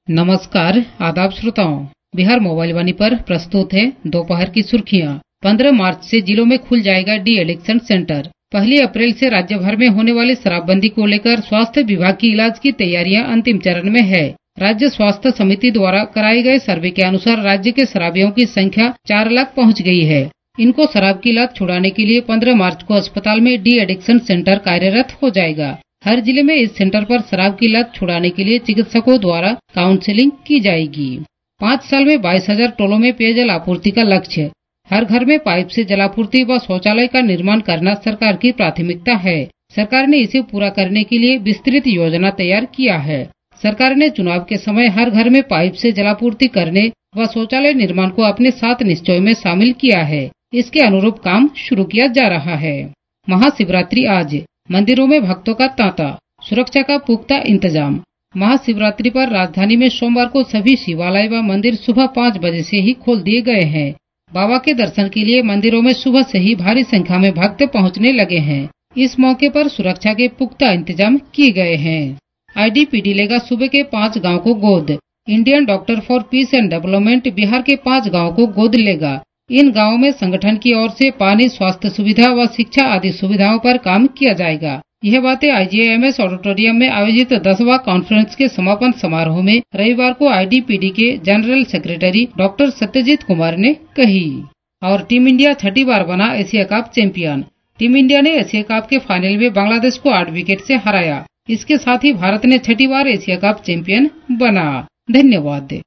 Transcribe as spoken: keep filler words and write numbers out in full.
नमस्कार, आदाब श्रोताओं। बिहार मोबाइल वाणी पर प्रस्तुत है दोपहर की सुर्खियां। पंद्रह मार्च से जिलों में खुल जाएगा डी एडिक्शन सेंटर। पहली अप्रैल से राज्य भर में होने वाली शराबबंदी को लेकर स्वास्थ्य विभाग की इलाज की तैयारियां अंतिम चरण में है। राज्य स्वास्थ्य समिति द्वारा कराए गए सर्वे के अनुसार राज्य के शराबियों की संख्या चार लाख पहुँच गयी है। इनको शराब की लत छुड़ाने के लिए पंद्रह मार्च को अस्पताल में डी एडिक्शन सेंटर कार्यरत हो जाएगा। हर जिले में इस सेंटर पर शराब की लत छुड़ाने के लिए चिकित्सकों द्वारा काउंसलिंग की जाएगी। पाँच साल में बाईस हजार टोलों में पेयजल आपूर्ति का लक्ष्य। हर घर में पाइप से जलापूर्ति व शौचालय का निर्माण करना सरकार की प्राथमिकता है। सरकार ने इसे पूरा करने के लिए विस्तृत योजना तैयार किया है। सरकार ने चुनाव के समय हर घर में पाइप से जलापूर्ति करने व शौचालय निर्माण को अपने सात निश्चयों में शामिल किया है। इसके अनुरूप काम शुरू किया जा रहा है। महाशिवरात्रि आज, मंदिरों में भक्तों का तांता, सुरक्षा का पुख्ता इंतजाम। महाशिवरात्रि पर राजधानी में सोमवार को सभी शिवालय व मंदिर सुबह पाँच बजे से ही खोल दिए गए हैं। बाबा के दर्शन के लिए मंदिरों में सुबह से ही भारी संख्या में भक्त पहुंचने लगे हैं। इस मौके पर सुरक्षा के पुख्ता इंतजाम किए गए हैं। आई डी पी डी लेगा सूबे के पाँच गाँव को गोद। Indian doctor for peace and development Bihar के पाँच गाँव को गोद लेगा। इन गांवों में संगठन की ओर से पानी, स्वास्थ्य सुविधा व शिक्षा आदि सुविधाओं पर काम किया जाएगा। यह बातें I G I M S auditorium में आयोजित दसवां कॉन्फ्रेंस के समापन समारोह में रविवार को आई डी पी डी के general secretary doctor Satyajit Kumar ने कही। और टीम इंडिया छठी बार बना Asia cup champion. Team India ने एशिया कप के फाइनल में बांग्लादेश को आठ विकेट से हराया। इसके साथ ही भारत ने छठी बार एशिया कप चैंपियन बना। धन्यवाद।